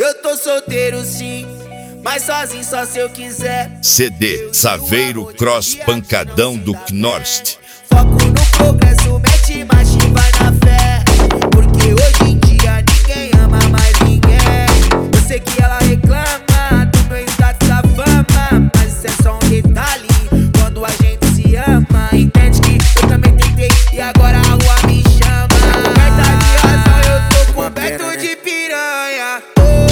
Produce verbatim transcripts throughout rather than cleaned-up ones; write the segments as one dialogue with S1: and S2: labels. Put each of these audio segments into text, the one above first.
S1: Eu tô solteiro sim, mas sozinho só se eu quiser.
S2: C D Saveiro Cross Pancadão do Knorst.
S1: Foco no progresso, mete marcha e vai na fé. Porque hoje em dia ninguém ama mais ninguém. Eu sei que ela reclama do meu status da fama, mas isso é só um detalhe quando a gente se ama. Entende que eu também tentei e agora a rua me chama. Coberta de razão, eu tô coberto de piranha.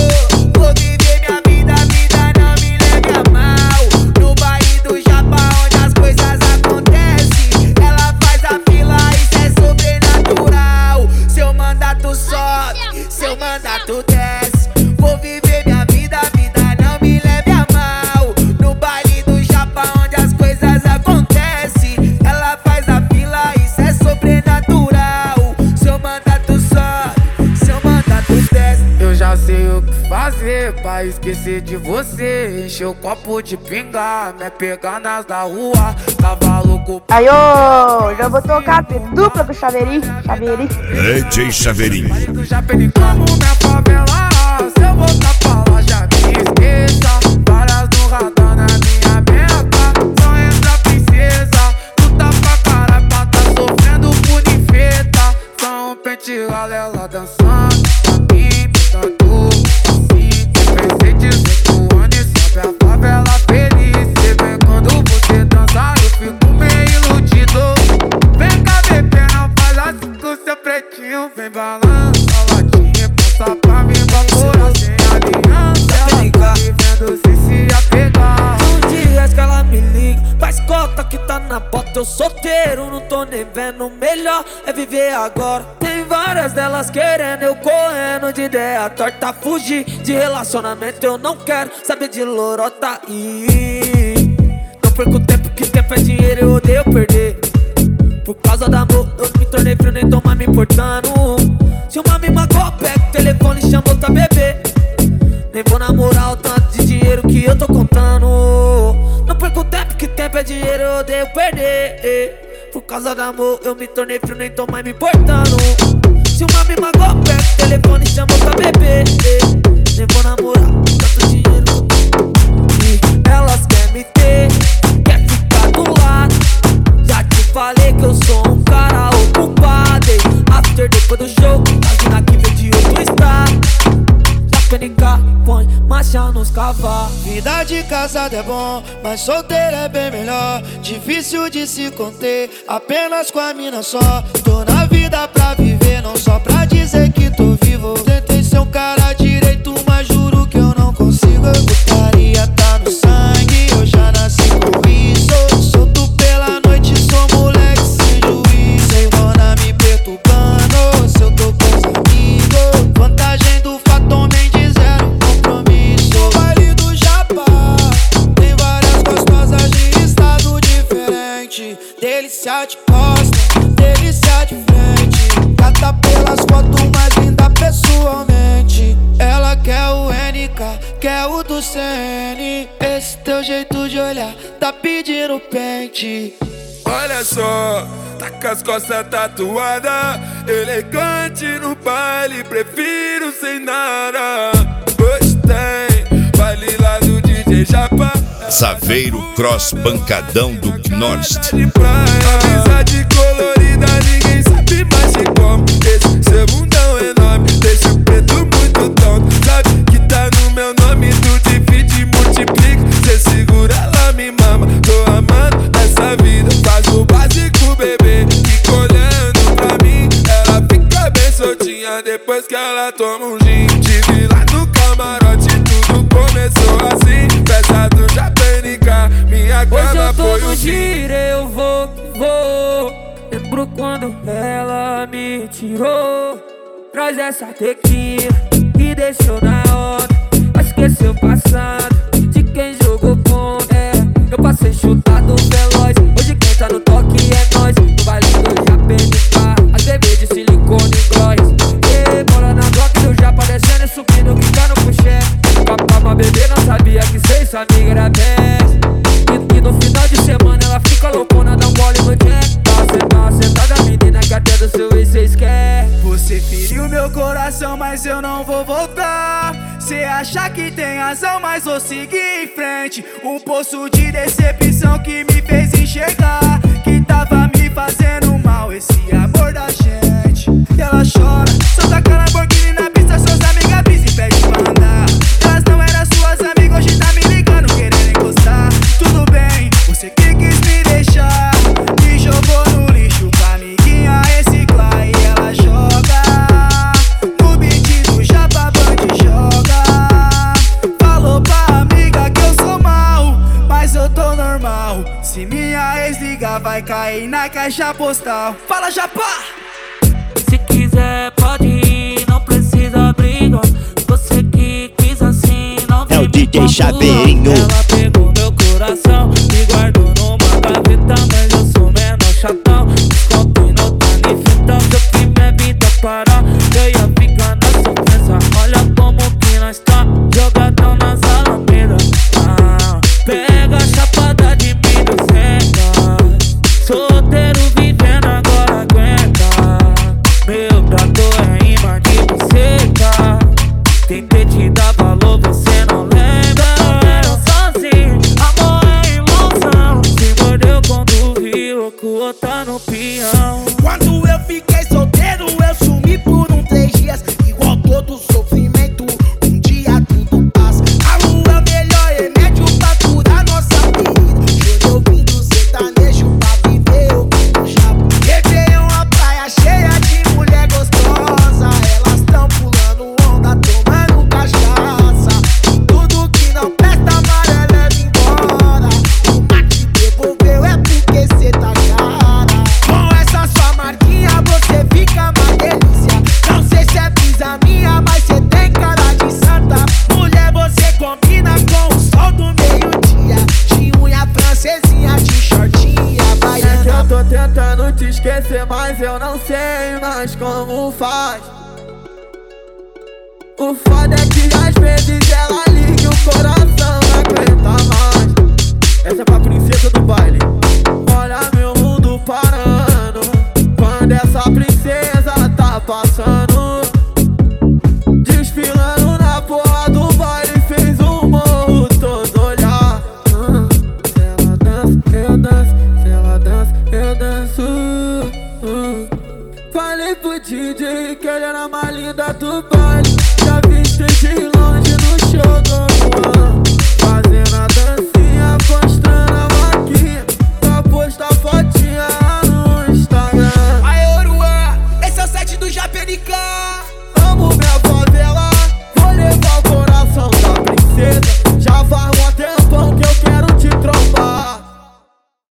S1: Oh, vou viver minha vida, a vida não me leve a mal. No baile do Japão onde as coisas acontecem, ela faz a fila, isso é sobrenatural. Seu mandato sobe, seu mandato desce. Vou viver minha vida, a vida não me leve a mal. No baile do Japão onde as coisas acontecem, ela faz a fila, isso é sobrenatural. Seu mandato sobe, seu mandato desce.
S3: Eu já sei o que fazer pra esquecer de você. Encher o copo de pinga, me pegar nas da rua. Tava louco.
S4: Aí, ô, já vou tocar dupla pro Chaveirinho, Chaveirinho.
S2: D J Chaveirinho.
S3: Já perdi como minha favela. Se eu voltar pra lá, já me esqueça. Várias no radar na minha meta. Só entra princesa. Tu tá pra caralho pra tá sofrendo por infeta. Só um pente ela dançando. Pra mim, tanto assim. Presente cinco anos e sobe a favela feliz. Cê vem quando você dança, eu fico meio iludido. Vem cá, bebê, não faz assim com seu pretinho. Vem balança a latinha, passa pra mim, vapora sem aliança. Ela tá vivendo sem se apegar.
S5: Um dia que ela me liga, faz cota que tá na bota. Eu solteiro, não tô nem vendo. Melhor é viver agora. Tem várias delas querendo, eu correndo de ideia torta. Fugir de relacionamento, eu não quero saber de lorota. E não perco tempo, que tempo é dinheiro, eu odeio perder. Por causa do amor, eu me tornei frio, nem tô mais me importando. Se uma me magoa, pega o telefone e chama outra bebê. Nem vou namorar o tanto de dinheiro que eu tô contando. Não perco tempo, que tempo é dinheiro, eu odeio perder. Por causa do amor, eu me tornei frio, nem tô mais me importando. Se uma me magoa, pega o telefone e chama outra bebê. Nem vou namorar tanto dinheiro. E elas querem me ter, quer ficar do lado. Já te falei que eu sou um cara ocupado. After depois do show, a mina que vem de outro estado. Já P N K, põe marcha nos cavalos.
S1: Vida de casado é bom, mas solteiro é bem melhor. Difícil de se conter, apenas com a mina só. Tô na vida pra viver, não só pra dizer que tô vivo. Tentei ser um cara direito, mas juro que eu não consigo. Putaria tá no sangue, eu já nasci com isso. Solto pela noite, sou moleque sem juízo. Sem dona me perturbando, se eu tô com os amigos. Vantagem do Fatom Mendes, zero compromisso. No baile do Japão tem várias gostosas de estado diferente. Delícia de costa, delícia de frente. Gata pelas fotos, mais linda pessoalmente. Ela quer o N K, quer o do C N. Esse teu jeito de olhar tá pedindo pente.
S6: Olha só, tá com as costas tatuadas, elegante no baile, prefiro sem nada. Hoje tem baile lá do D J Japa.
S2: Saveiro Cross Pancadão do Knorst.
S6: Amizade colorida, ninguém sabe mais de como. Esse seu mundão enorme, deixa o preto muito tonto. Sabe que tá no meu nome, tu divide e multiplica. Cê segura, ela me mama, tô amando essa vida. Faz o básico, bebê, fica olhando pra mim. Ela fica bem soltinha depois que ela toma um gin. Tive lá no camarote, tudo começou assim. Pesado já P N K, minha cara foi
S5: Hoje eu tô no
S6: o
S5: giro, eu vou que vou. Lembro quando ela me tirou. Traz essa tequila que deixou na hora. Vai esquecer o passado de quem jogou contra. É, eu passei chutado veloz. Hoje quem tá no toque é nós. No baile do já P N K, a T V de silicone e gloss. E bola na bloco do Japa descendo e subindo, quicando pro chefe. Papá, uma bebê não sabia que cê sua amiga era best. E, e no final de semana ela fica loucona, dá um gole no jack. Tá sentada, menina, que até do seu ex cês quer.
S1: Você feriu meu coração, mas eu não vou voltar. Cê acha que tem razão, mas vou seguir em frente. Um poço de decepção que me fez enxergar que tava me fazendo mal esse amor da gente. E ela chora, solta aquela Lamborghini na pista, suas amigas brisa e pede pra andar. Elas não eram suas amigas, hoje tá me ligando, querendo encostar. Tudo bem, você que quis me deixar, me jogou no lixo pra amiguinha reciclar. E ela joga no beat do Japa Band, joga. Falou pra amiga que eu sou mal, mas eu tô normal. Se minha ex ligar, vai cair na caixa postal. Fala, Japa!
S5: Se quiser pode ir, não precisa brigar. Você que quis assim, não
S7: É o D J Chaveirinho.
S5: Ela pegou meu coração e guardou numa gaveta, mas eu sou menor chatão. Desconto e não tá nem fitão. Se eu que minha vida parar, eu ia ficar na sofrência. Olha como que nós tá, jogadão nas alamedas. Ah, pega a chapada de mim duzentas. Solteiro vivendo agora aguenta. Meu prato é imã de buceta. Tentei te dar valor, você não lembra. Eu sozinho, amor é ilusão. Se mordeu quando viu, o cu tá no peão.
S1: Quando eu fiquei solteiro, eu sumi por um três dias. Igual todo sofrimento, um dia tudo passa. A lua é o melhor remédio pra curar nossa ferida. Chorei ouvindo sertanejo pra viver o que já. Réveillon, a praia cheia de mulher gostosa. Elas tão pulando onda, tomando cachaça. Tudo que não presta, amarela leva embora. O mate devolveu é porque cê tá cara. Com essa sua marquinha você fica uma delícia. Não sei se é brisa minha, mas cê tem cara de santa. Mulher, você combina com o sol do meio-dia. De unha francesinha, de shortinha,
S3: É que eu
S1: baiana.
S3: tô tentando te esquecer, mas eu não sei mais como faz. O foda é que às vezes ela liga e o coração não aguenta mais. Essa é pra princesa do baile. Olha meu mundo parando quando essa princesa tá passando. Desfilando na porra do baile, fez o morro todo olhar. Hum, Se ela dança, eu danço. Se ela dança, eu danço. Hum. Falei pro D J que ele era mais linda do baile.